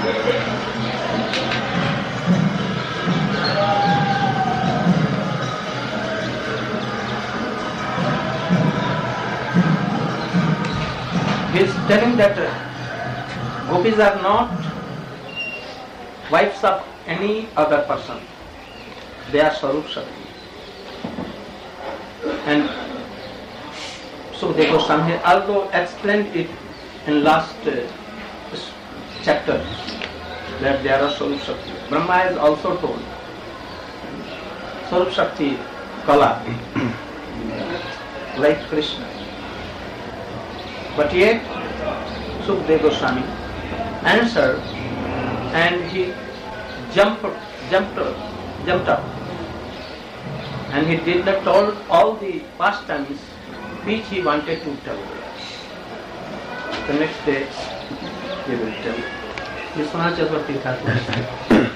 He is telling that gopis are not wives of any other person. They are Swarup Shakti. And Sukadeva Goswami, although explained it in last chapter, that they are Swarup Shakti. Brahma has also told Swarup Shakti Kala, like Krishna. But yet, Sukadeva Goswami answered, and he jumped up, and he did not tell all the pastimes which he wanted to tell. The next day, he will tell. Vishwanath Chakravarti Thakur.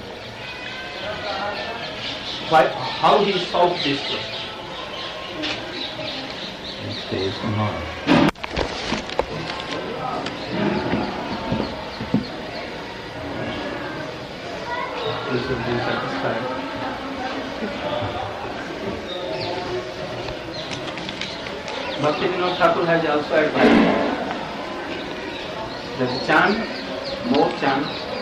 How he solved this question. Stays tomorrow. This will be satisfied. Bhakti Vinod Thakur has also advised that chant, more chant,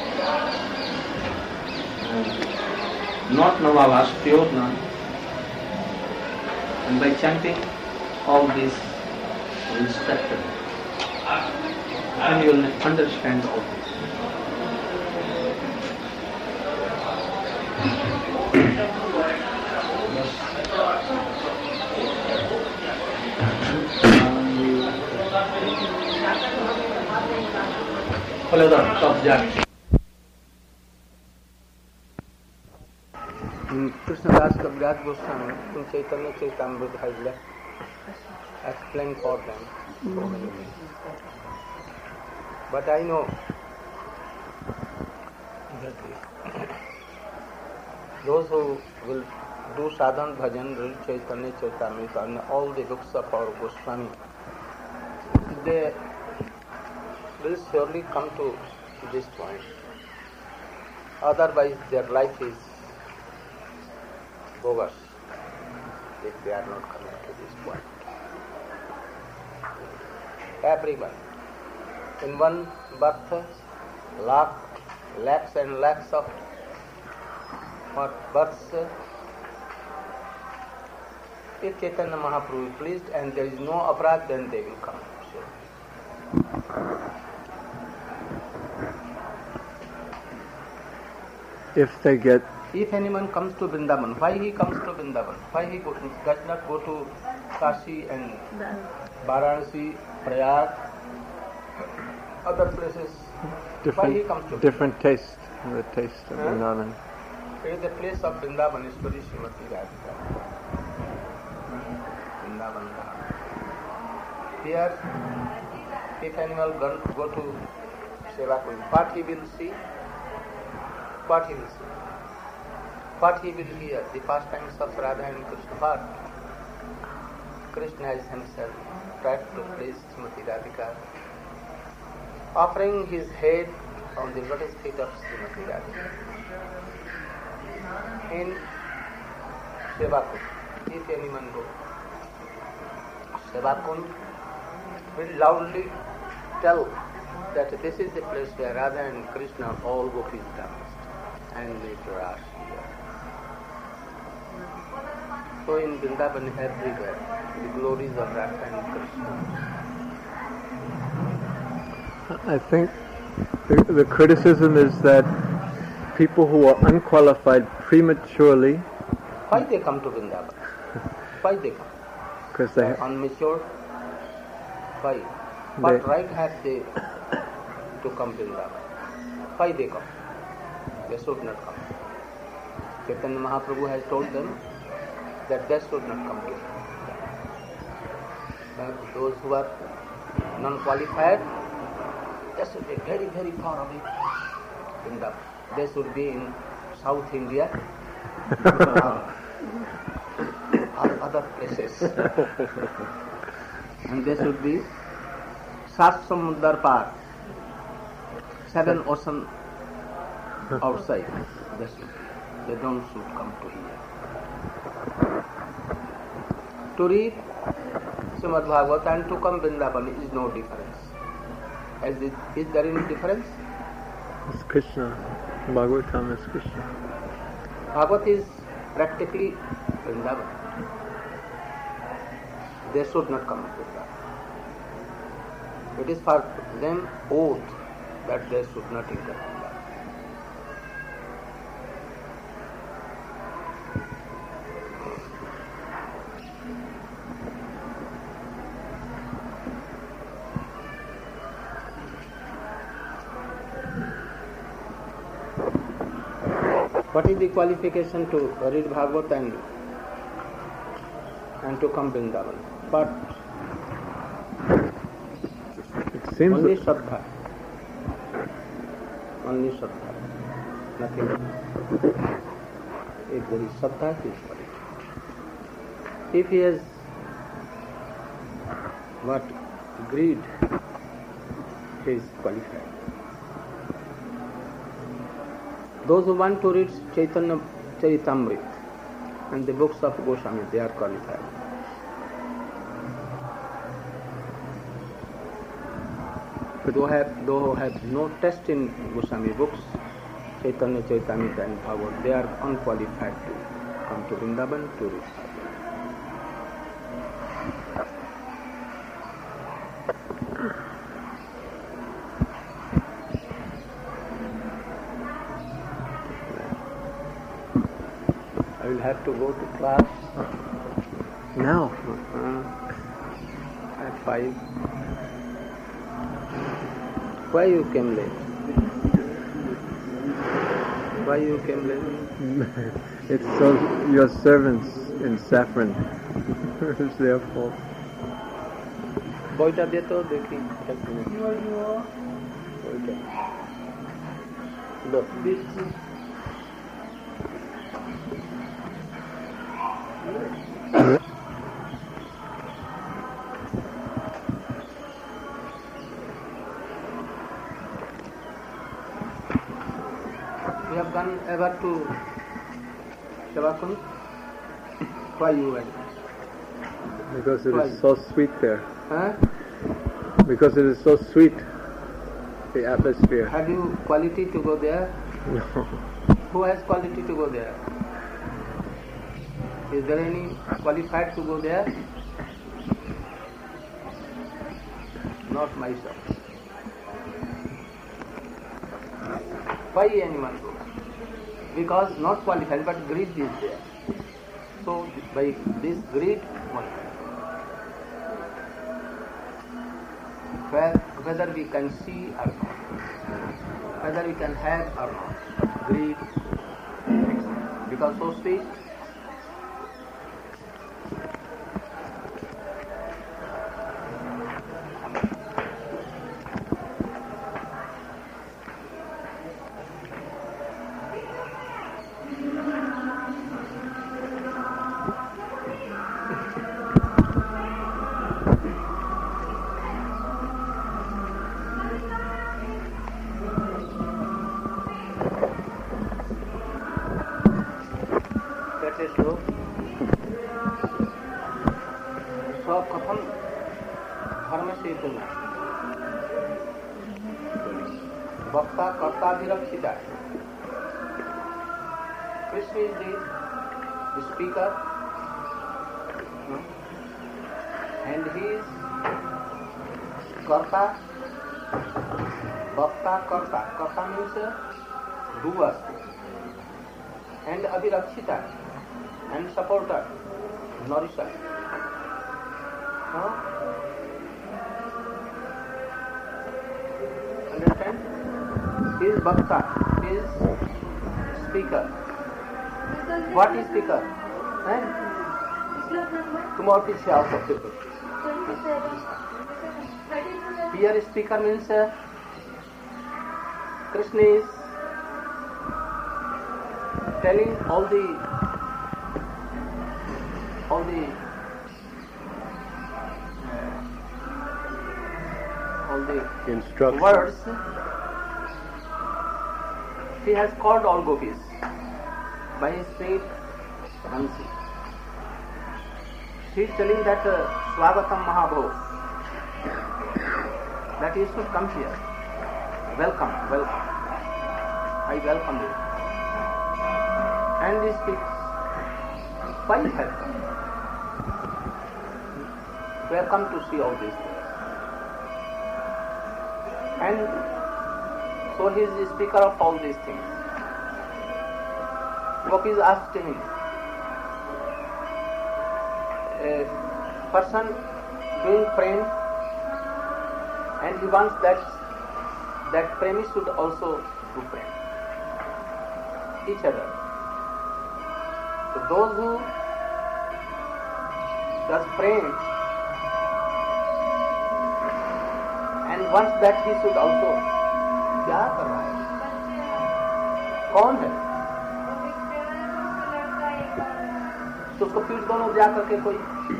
not Navalas, pure none. And by chanting all these instructed, and you will understand all this. Krishnadas Kaviraj Goswami in Chaitanya Charitamrita has explained for them so many things. But I know that those who will do sadhan bhajan, read Chaitanya Charitamrita and all the books of our Goswami, they will surely come to this point. Otherwise their life is bogus if they are not coming to this point. Everyone, in one birth, lakhs and lakhs of births, if Chaitanya Mahaprabhu is pleased and there is no aparadh, then they will come. If anyone comes to Vrindavan, why he comes to Vrindavan? Why he does not go to Kashi and Varanasi, Prayag, other places? Why he comes to different taste, the taste of Vrindavan. The place of Vrindavan is very Srimati Radhika. Vrindavan. Here, if anyone go to Sevakund, what he will see? What he will see? What he will hear? The pastimes of Radha and Krishna. What? Krishna has himself tried to please Srimati Radhika, offering his head on the lotus feet of Srimati Radhika. In Sevakund, if anyone goes, Sevakund will loudly tell that this is the place where Radha and Krishna all gopis danced and made Rasa here. So in Vrindavan everywhere, the glories of Radha and Krishna. I think the criticism is that people who are unqualified prematurely. Why they come to Vrindavan? Why they come? Because they are unmature. Why? What right have they to come to Vrindavan? Why they come? They should not come. Chaitanya Mahaprabhu has told them that they should not come here. But those who are non-qualified, they should be very, very far away. They should be in South India or other places. And they should be Sat Samudar Par. 7 oceans outside. They don't should come to here. To read Srimad Bhagavatam and to come Vrindavan is no difference. Is there any difference? It's Krishna. Bhagavatam is Krishna. Bhagavat is practically Vrindavan. They should not come to Vrindavan. It is for them oath that they should not enter Vrindavan. What is the qualification to read Bhagavad and to come Vrindavan? But it seems only Shraddha. Only Shraddha. Nothing else. If there is Shraddha, he is qualified. If he has greed, he is qualified. Those who want to read Chaitanya Charitamrita and the books of Goswami, they are qualified. Those who have no taste in Goswami books, Chaitanya Charitamrita and Bhagavad, they are unqualified to come to Vrindavan to read. I will have to go to class now. At 5. Why you came late? Why you came late? It's so your servants in saffron. It's their fault. বইটা দে তো দেখি এক minute বইটা দাও। You have gone ever to Sevakund? Why you went? Because it Why? is so sweet there. Huh? Because it is so sweet, the atmosphere. Have you quality to go there? No. Who has quality to go there? Is there any qualified to go there? Not myself. Why anyone goes? Because not qualified, but greed is there. So by this greed, one. Whether we can see or not, whether we can have or not, greed exists. Because so sweet. स्वकथन धर्म से तुलना वक्ता कर्ता विरक्षिता Krishna is the speaker and he is karta vakta karta means doer and abhirakshita and supporter nourisher. Understand? He is Bhakta, he is speaker. What is speaker? तुम और पीछे आओ सबसे पहले. Here speaker means Krishna is telling all the Instruction. words he has called all gopis by his sweet Bansi. He is telling that Swagatam Mahabhav, that you should come here. Welcome, welcome. I welcome you. And he speaks, why welcome? We have come to see all these things. And so he is the speaker of all these things. Gopis asked him, a person doing prem, and he wants that premi should also do prem. Each other. So those who does prem and wants that he should also, क्या कर रहा है? कौन है? तो उसको पीठ दोनों जा करके कोई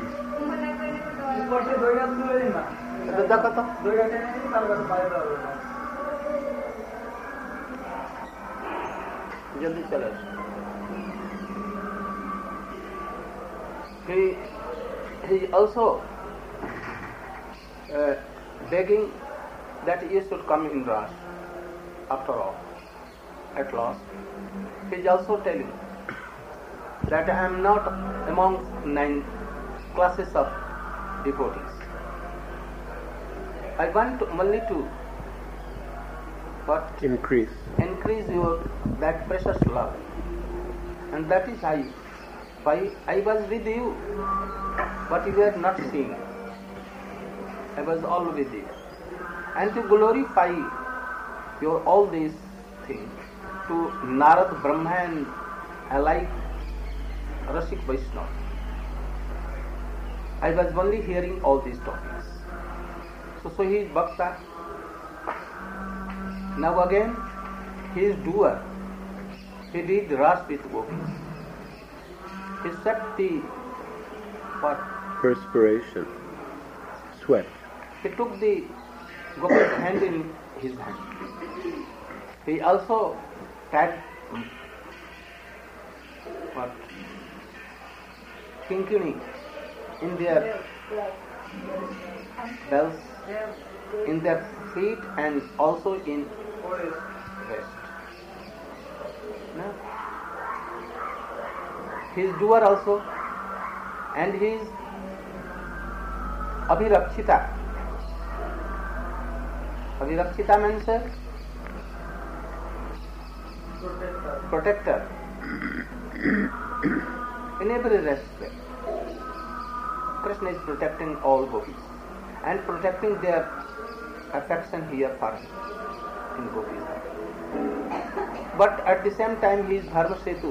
जल्दी चले. He is also begging that he should come in Ras. After all, at last, he is also telling that I am not among 9 classes of devotees. I want only to increase your that precious love, and that is why I was with you, but you were not seeing. I was all with you, and to glorify your all these things to Narad, Brahma, and alike Rasik Vaishnava. I was only hearing all these topics. So he is Bhakta. Now again, he is doer. He did Ras with gopis. He set the what? Perspiration, sweat. He took the gopi's hand in his hand. He also had what? Kinkini in their bells, in their feet, and also in wrist. No? He is doer also, and he is Abhirakshita. Abhirakshita means protector in every respect. Krishna is protecting all gopis and protecting their affection here for him in gopis. But at the same time he is Dharma Setu.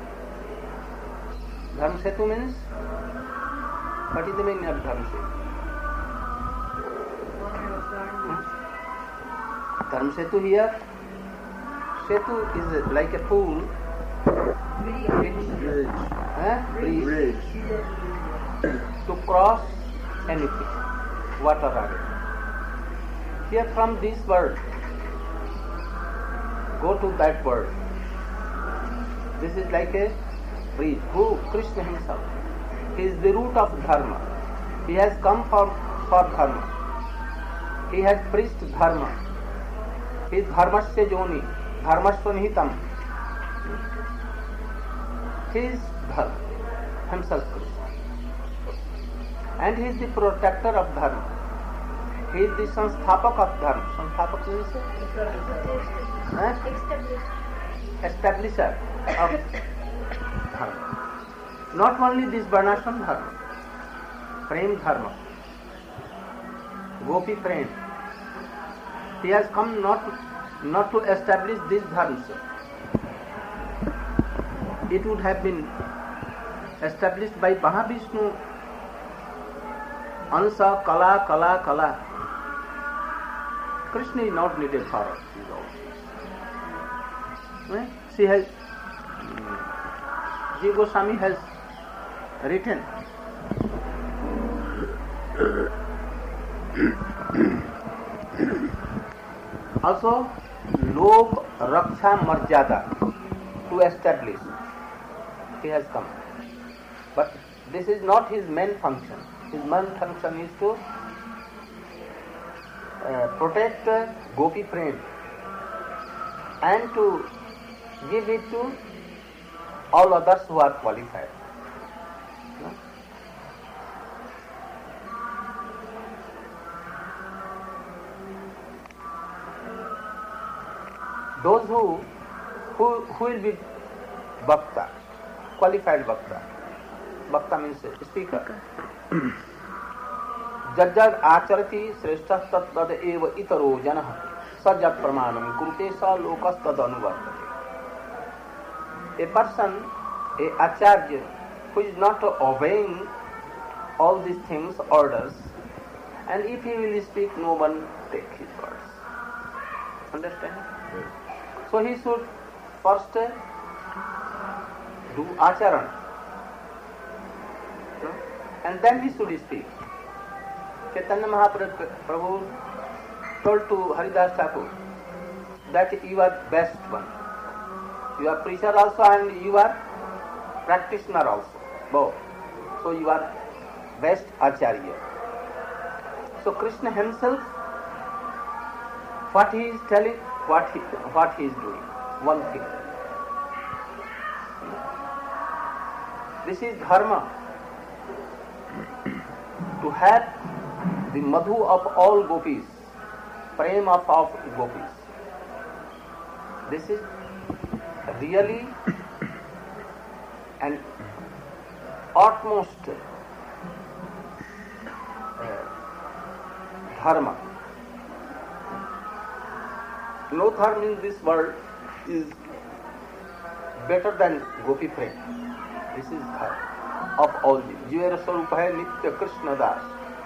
Dharma Setu means, what is the meaning of Dharma Setu? Dharma Setu here, Setu is like a pool, bridge to cross anything, water area. Here from this world, go to that world. This is like a bridge. Who? Krishna himself. He is the root of dharma. He has come for dharma. He has preached dharma. He is dharmasya joni, dharmasya nihitam. He is dharma, himself Krishna. And he is the protector of dharma. He is the sansthapak of dharma. Sansthapak means establisher of dharma. Not only this varnashram dharma, prem dharma, gopi prem. He has come not to establish this dharma. It would have been established by Mahavishnu. Ansa, Kala, Kala, Kala. Krishna is not needed for us. She has, Jiva Goswami has written. Also, Lok Raksha Marjada to establish. He has come. But this is not his main function. His main function is to protect Gopi Prem and to give it to all others who are qualified. No? Those who will be Bhakta, qualified Bhakta. Bhakta means speaker. Jajjad acharati shrestha tad eva itaro janah sajat pramanam kurute sa lokas tad anuvartate. A person, a acharya, who is not obeying all these things, orders, and if he will speak, no one take his words. Understand? Yes. So he should first do acharan, no? And then he should speak. Chaitanya Mahaprabhu told to Haridas Thakur that you are best one. You are preacher also and you are practitioner also, both. So you are best acharya. So Krishna himself, what he is telling, what he is doing, one thing. This is dharma. To have the madhu of all gopis, prema of gopis. This is really an utmost dharma. No dharma in this world is better than Gopi Prem. This is dharma of all these. Jivera Swarupa hai Nitya Krishna Das.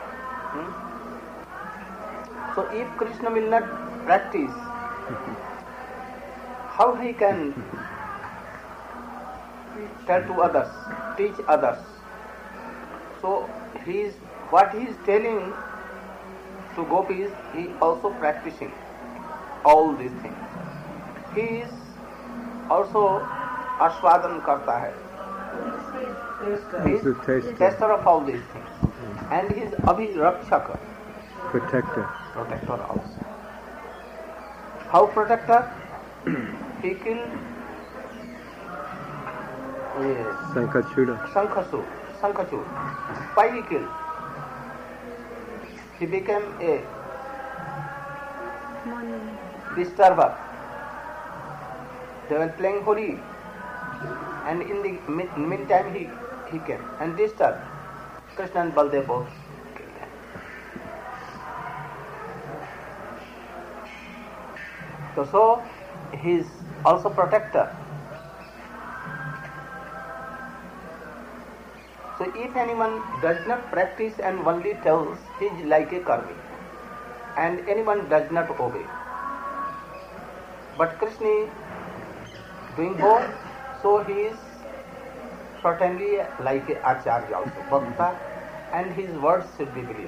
So if Krishna will not practice, how he can tell to others, teach others? So what he is telling to gopis, he also practicing all these things. He is also ashwadan karta hai. He is tester of all these things. And he is abhirakshaka. Protector. Protector also. How protector? He killed Sankhachur. Why he killed? He became a disturber. They were playing Holi, and in the meantime he came and disturbed. Krishna and Baldev both killed him. So he is also protector. So if anyone does not practice and only tells, he is like a karmi, and anyone does not obey. But Krishna is doing both, so he is certainly like a acharya also, bhakta, and his words should be believed.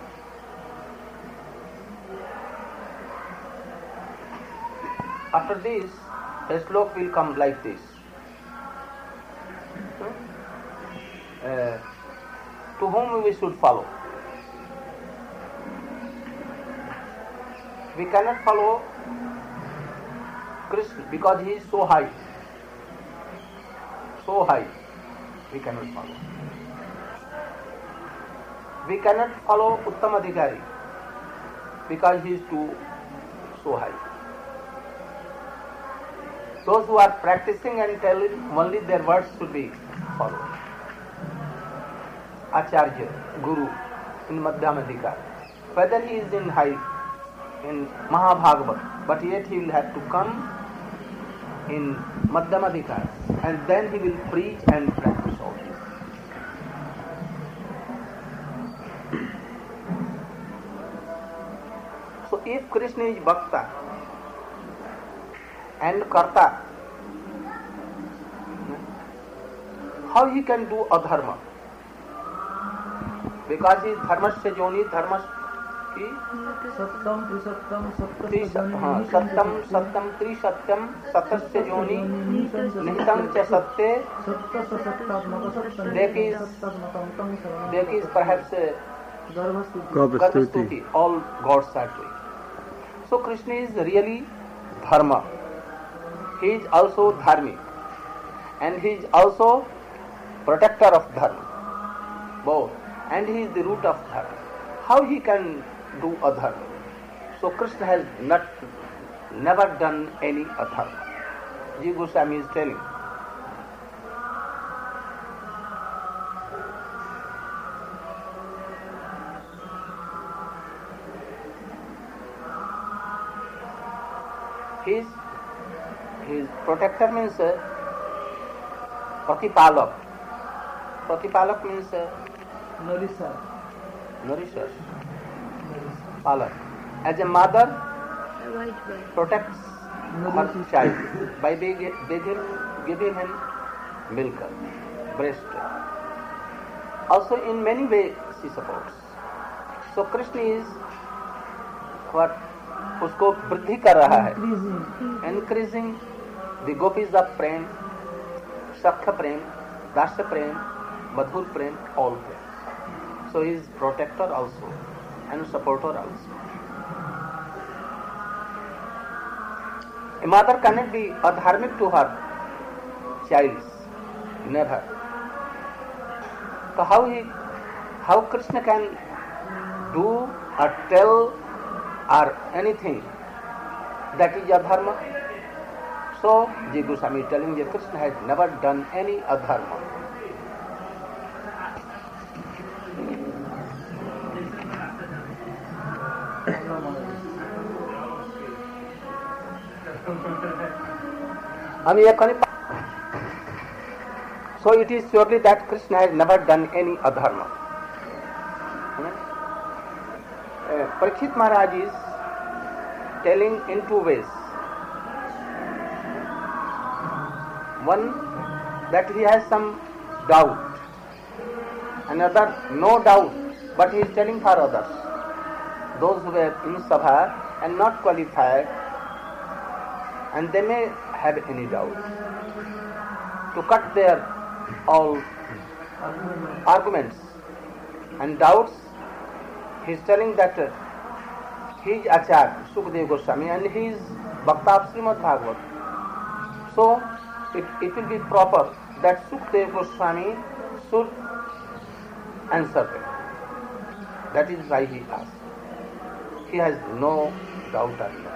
After this, a slok will come like this. To whom we should follow? We cannot follow Krishna because he is so high. So high, we cannot follow. We cannot follow Uttamadhikari because he is so high. Those who are practicing and telling, only their words should be followed. Acharya, Guru, in Madhyamadhikar. Whether he is in high, in Mahabhagavat, but yet he will have to come in Madhyamadhikar, and then he will preach and practice all this. So if Krishna is Bhakta and Karta, how he can do adharma? Because he is dharmasya joni, कि सत्यम त्रिसत्यम सत्यम सत्यम त्रिसत्यम सतस्य जोनि निहितं च सत्ये. That is perhaps Garbhastuti. All gods are doing. So Krishna is really dharma. He is also dharmic, and he is also protector of dharma, both, and he is the root of dharma. How he can do adharma? So Krishna has never done any adharma. Jiva Goswami is telling. His protector means Pratipalak. Pratipalak means nourisher. Palak. As a mother protects her child by giving him milk, breast. Also in many ways she supports. So Krishna is what उसको वृद्धि कर रहा है, increasing the gopis of prem, sakha prem, dasya prem, madhur prem, all prem. So he is protector also and supporter also. A mother cannot be adharmic to her child, never. So how Krishna can do or tell or anything that is adharma? So Jiva Goswami is telling that Krishna has never done any adharma. So it is surely that Krishna has never done any adharma. Parikshit Maharaj is telling in two ways. One, that he has some doubt. Another, no doubt, but he is telling for others. Those who were in Sabha and not qualified, and they may have any doubt. To cut their all arguments and doubts, he is telling that he is Acharya, Sukadeva Goswami, and he is Bhakta of Srimad Bhagavad. So, it will be proper that Sukadeva Goswami should answer them. That is why he asked. He has no doubt or nothing.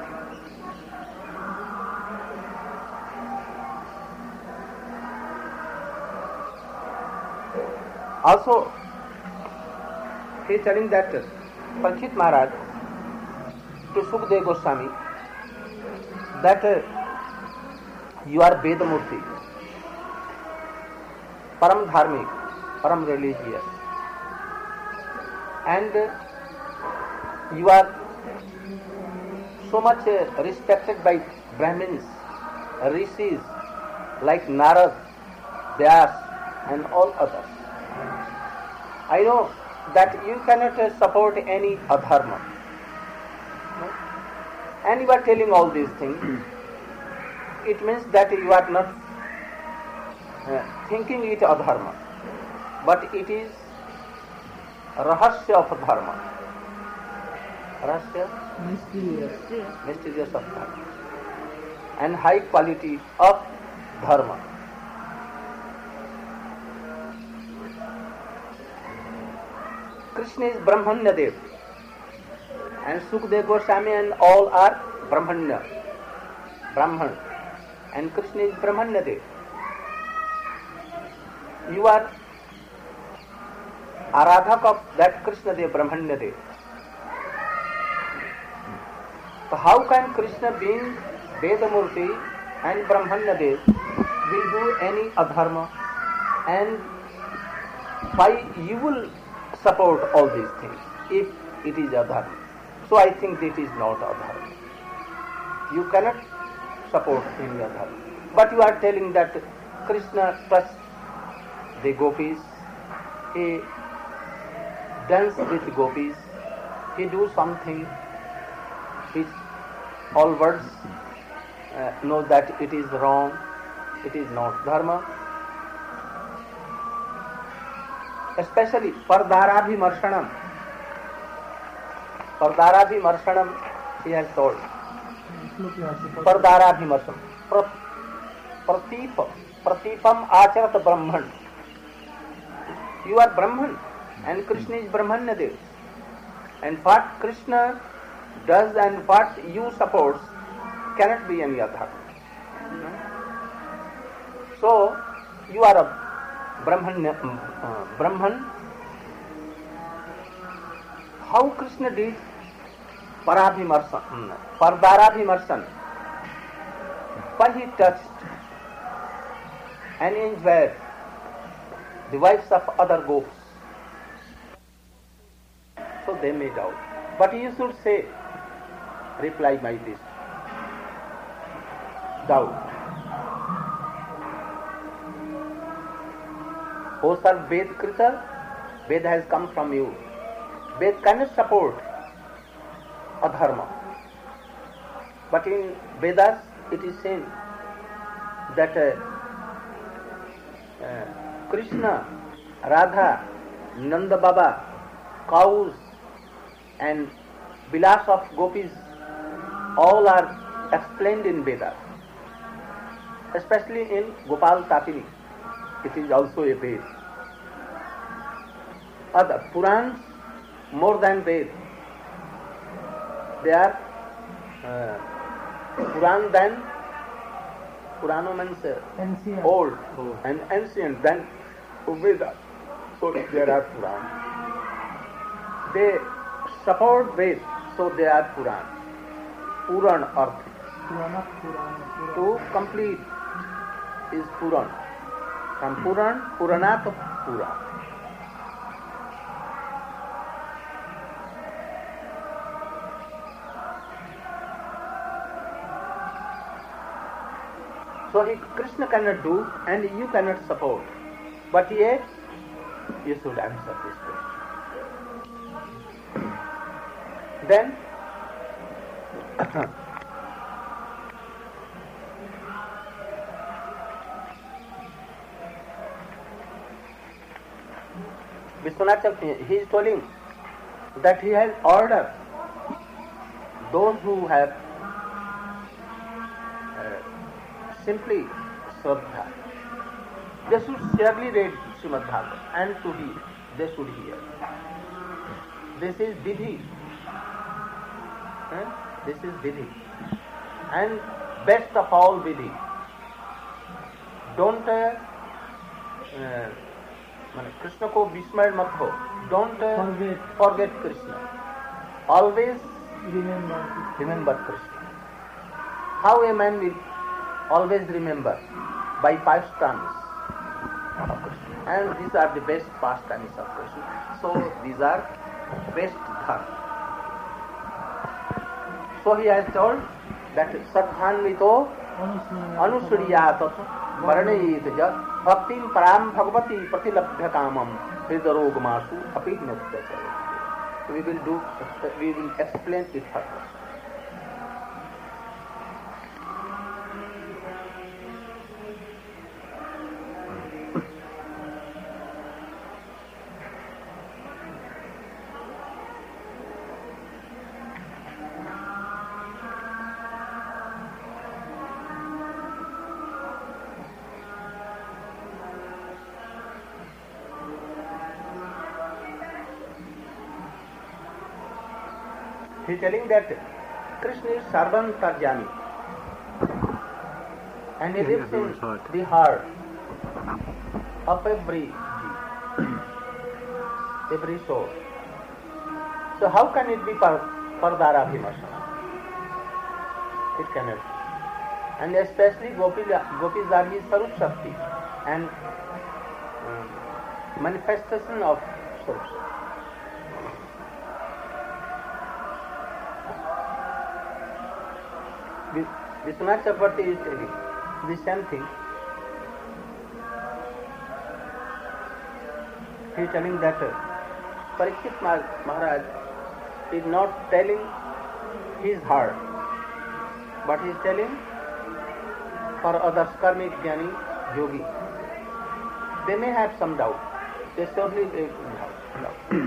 Also, he is telling that Parikshit Maharaj to Sukadeva Goswami that you are Vedamurti, Param Dharmic, Param religious, and you are so much respected by Brahmins, Rishis like Narad, Vyas and all others. I know that you cannot support any adharma. And you are telling all these things. It means that you are not thinking it adharma, but it is rahasya of dharma. Rahasya? Mysterious of dharma. And high quality of dharma. Krishna is Brahmanya Dev, and Sukadeva Goswami and all are Brahman, and Krishna is Brahmanya Dev. You are Aradhak of that Krishna Dev, Brahmanya Dev. So how can Krishna being Vedamurti and Brahmanya Dev will do any adharma, and why you will support all these things if it is adharma? So I think this is not adharma. You cannot support any adharma. But you are telling that Krishna trusts the gopis, he dances with gopis, he do something which all words know that it is wrong, it is not dharma. Especially Pardarabhimarshanam. Pardarabhimarshanam, he has told. Pardarabhimarshanam. Pratipam acharat Brahman. You are Brahman and Krishna is Brahmanyadev. And what Krishna does and what you support cannot be any other. So, you are a Brahman. How Krishna did Pardarabhimarsan? When he touched and enjoyed the wives of other gopis. So they may doubt. But you should say, reply by this. Doubt. O sir, Ved Krita, Ved has come from you. Ved cannot support adharma. But in Vedas it is seen that Krishna, Radha, Nanda Baba, cows and vilas of gopis all are explained in Vedas. Especially in Gopal Tatini, it is also a Ved. Other Purans, more than Ved, they are Puran than Purana means old and ancient than Vedas. So there are Purans. They support Ved, so they are Puran. Puran Arth. To complete is Puran. From Puran, Puranat, Puran. So Krishna cannot do and you cannot support. But yet, you should answer this question. Then, Vishwanath Chakravarti, he is telling that he has ordered those who have simply Shraddha, they should surely read Srimad Bhagavatam and to hear, they should hear. This is Vidhi. This is Vidhi. And best of all Vidhi. Don't Krishna ko vismay mat ho. Don't forget Krishna. Always remember Krishna. How a man will always remember? By pastimes of Krishna. And these are the best pastimes of Krishna. So these are best dharma. So he has told that Satthanvito Anusuriyatat Varanayit Jat Bhaktim Param Bhagavati Pratilabhya Kamam Hridarogamasu Apidnatya. We will explain it further. He is telling that Krishna is Sarvantarjami and he lives in the heart of every soul. So how can it be Pardarabhimarsana? It cannot be. And especially Gopis are his Sarup Shakti and manifestation of Sarup Shakti. Vishwanath Chakravarti is telling the same thing. He is telling that Parikshit Maharaj is not telling his heart, but he is telling for others, karmic, jnani, yogi. They may have some doubt. They certainly have doubt.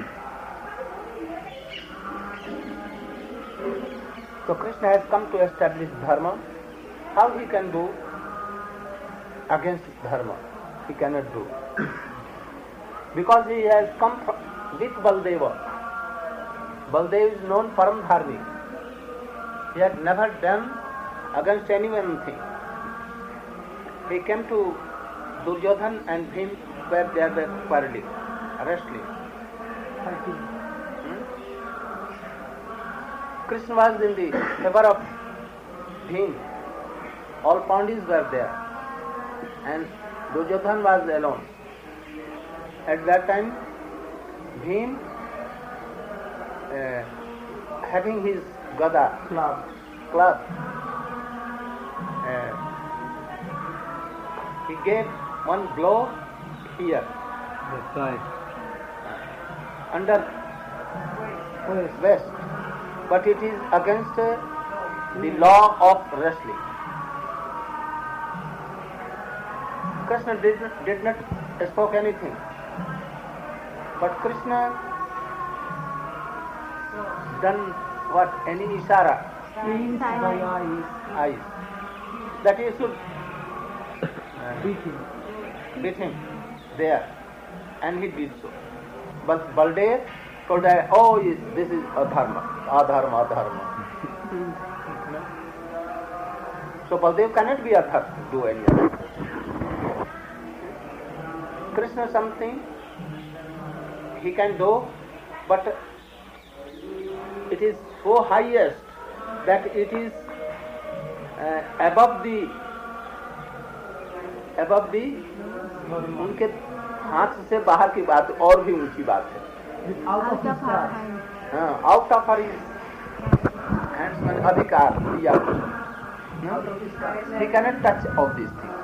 So Krishna has come to establish dharma. How he can do against dharma? He cannot do. Because he has come with Baldeva. Baldeva is known param dharmi. He had never done against anyone thing. He came to Duryodhan and Bhim where they were quarreling, wrestling. Krishna was in the favor of Bhim. All Pandis were there. And Duryodhan was alone. At that time, Bhim, having his gada, club, he gave one blow here, The thigh. under waist, but it is against the law of wrestling. Krishna did not spoke anything, but Krishna done what? Any ishara? Means by Eyes. That he should beating. beat him there, and he did so. But Baldev told that, oh, this is adharma. So Baldev cannot be adharma, do any other. Krishna something he can do, but it is so highest that it is above the उनके हाथ से बाहर की बात और भी ऊंची बात है. Out of his hand. Out of her hands में अधिकार दिया. He cannot touch all these things.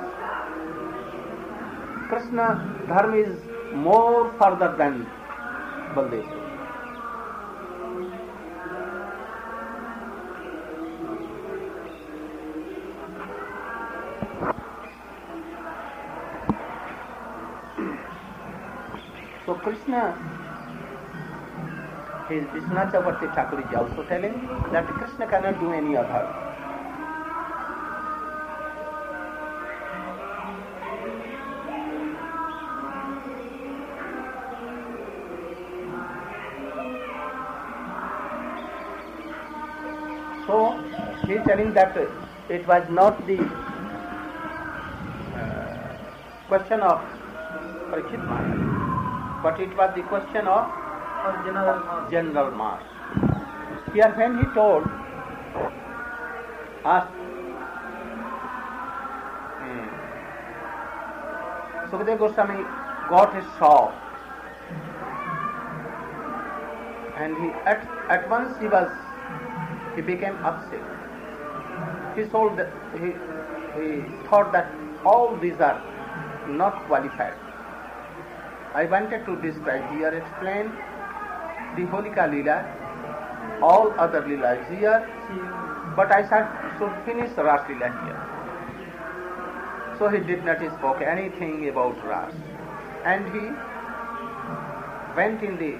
Krishna dharma is more further than Baldeva. So Krishna, his Vishwanath Chakravarti Thakur is also telling that Krishna cannot do any other. So he is telling that it was not the question of Parikshit Maharaj, but it was the question of general mass. Here when he told us, Sukadeva Goswami got his shock, and he at once he became upset. He thought that all these are not qualified. I wanted to describe here, explain the Holika Leela, all other Leelas here, but I should finish Ras Leela here. So he did not spoke anything about Ras, and he went in the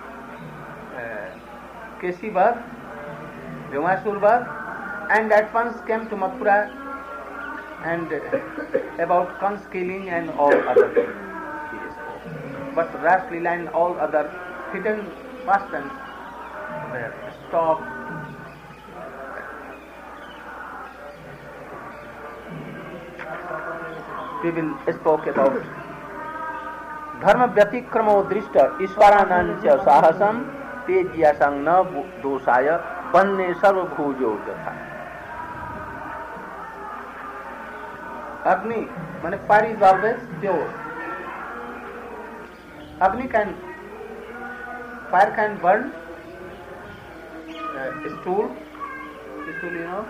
Keshi Badh, Vyomashur Badh, and at once came to Mathura and about Kans killing and all other things he spoke. But Ras Leela and all other hidden pastimes were stopped. People spoke about Dharma Vyatikramo Drishta Ishwaranancha Sahasam Tejyasang Na Dosaya Panne Sarvabhujo Gatha. Agni, fire is always pure. Fire can burn stool, you know,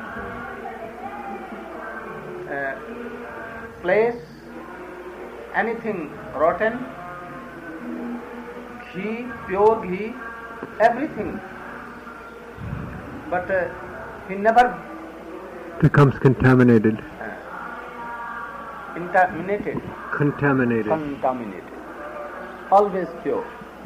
flesh, anything rotten, ghee, pure ghee, everything but he never becomes contaminated. Contaminated. Always pure.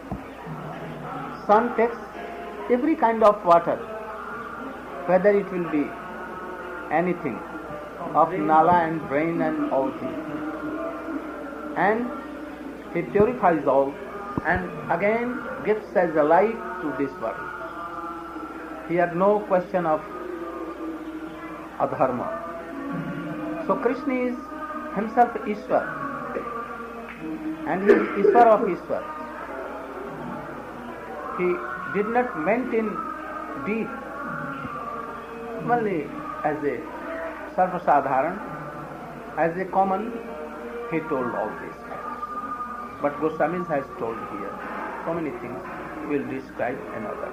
Sun takes every kind of water, whether it will be anything of nala and brain and all things, and he purifies all and again gives as a light to this world. Here no question of adharma. So Krishna is himself Ishwar, and he is Ishwar of Ishwar. He did not meant in deep, only as a sarva-sadharan, as a common, he told all these facts. But Goswami has told here so many things, we will describe another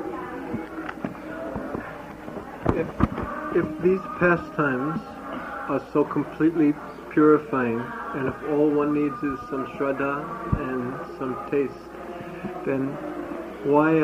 day. If these pastimes are so completely purifying, and if all one needs is some shraddha and some taste, then why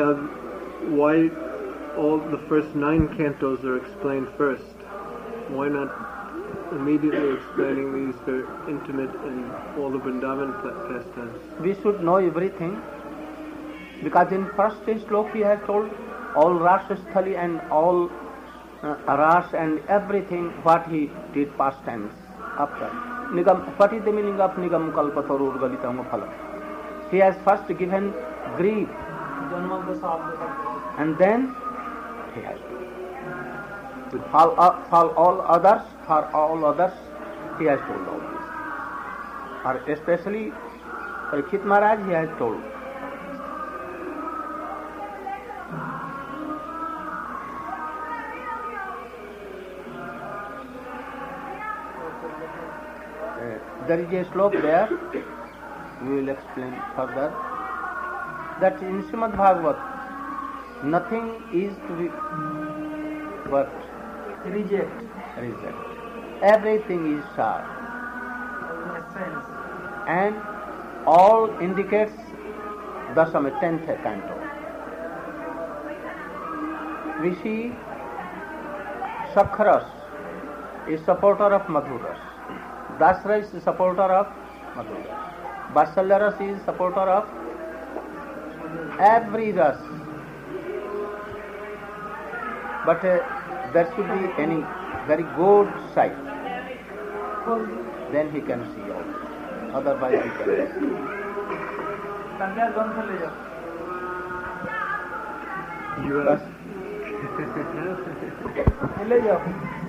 all the first 9 cantos are explained first? Why not immediately explaining these very intimate and all the Vrindavan pastimes? We should know everything, because in first slok he has told all Rasasthali and all Ras and everything what he did past tense after. Nigam, what is the meaning of Nigam Kalpatarur Galitam Phala? He has first given grief, and then he has for all others, he has told all this. Or especially Parikshit Maharaj, he has told. There is a slok there, we will explain further, that in Srimad Bhagavat, nothing is to be but reject. Everything is sar. And all indicates Dasama, 10th canto. We see Sakharas is supporter of Madhuras. Dasra is supporter of Madhuras. Vasalyaras is supporter of every ras. But there should be any very good sight. Then he can see all. Otherwise he cannot. You are